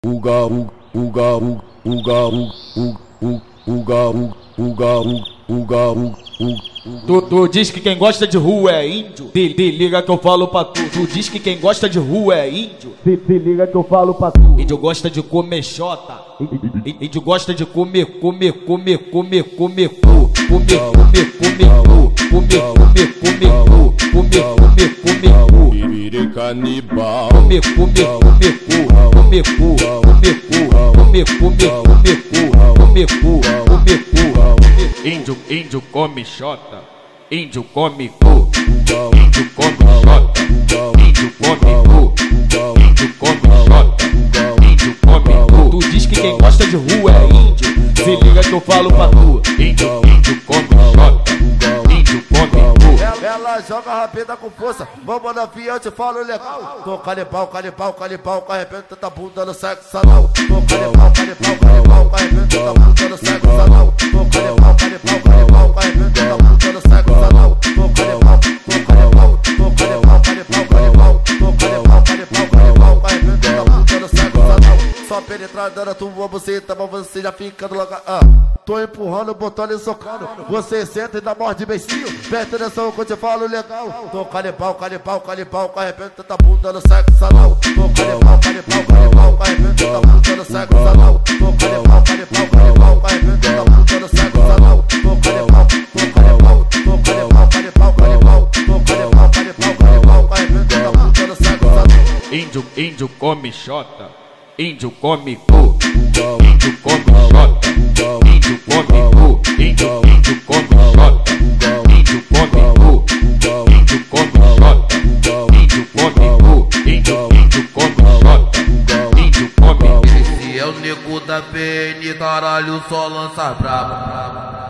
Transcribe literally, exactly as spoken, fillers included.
uga uga uga uga uga uga Tu, tu diz que quem gosta de rua é índio, se, se liga que eu falo pra tu. Tu diz que quem gosta de rua é índio, se, se liga que eu falo pra tu. Índio gosta de comer xota, índio gosta de comer, comer, comer, comer, comer cu, comer, comer, comer cu, comer, comer, comer cu, comer, comer, comer cu, virei canibal, comer, comer, comer cu, comer cu, comer cu, comer, comer, comer cu, comer cu, comer cu. Índio, índio come xota, índio come cu, índio come xota, índio come cu, índio come xota, índio come cu. Tu diz que quem gosta de rua é índio, se liga que eu falo pra tu. Índio, índio come xota, índio come cu. Ela, ela joga rápida com força, vamos na via, eu te falo legal. Tô canibal, canibal, canibal, carregando tanta bunda no sexo anal. Tô canibal, canibal, canibal, carregando tanta bunda no sexo anal. Tô canibal, canibal, canibal, carregando tanta bunda no sexo anal. Tô canibal, tô canibal, tô canibal, canibal, canibal, tô canibal, canibal, canibal, carregando tanta bunda no sexo anal. Só penetrada na tua buceta, mas você já fica no lugar. Ah, tô empurrando, botando e socando. Você senta e dá morde de beicinho. Presta atenção que eu te falo legal. Tô canibal, canibal, canibal, carregando tanta bunda no sexo anal. Tô canibal, canibal, canibal, carregando tanta bunda no sexo anal. Tô canibal, canibal, canibal, carregando tanta bunda no sexo anal. Tô canibal, tô canibal, tô canibal, canibal, canibal, tô canibal, canibal, canibal, carregando tanta bunda no sexo anal. Índio, índio come xota, índio come cu, índio come xota, índio come cu, índio, índio come xota, índio come cu, índio come xota, índio come cu, índio, índio come xota, índio come cu. Esse é o nego da P N, caralho, só lança braba.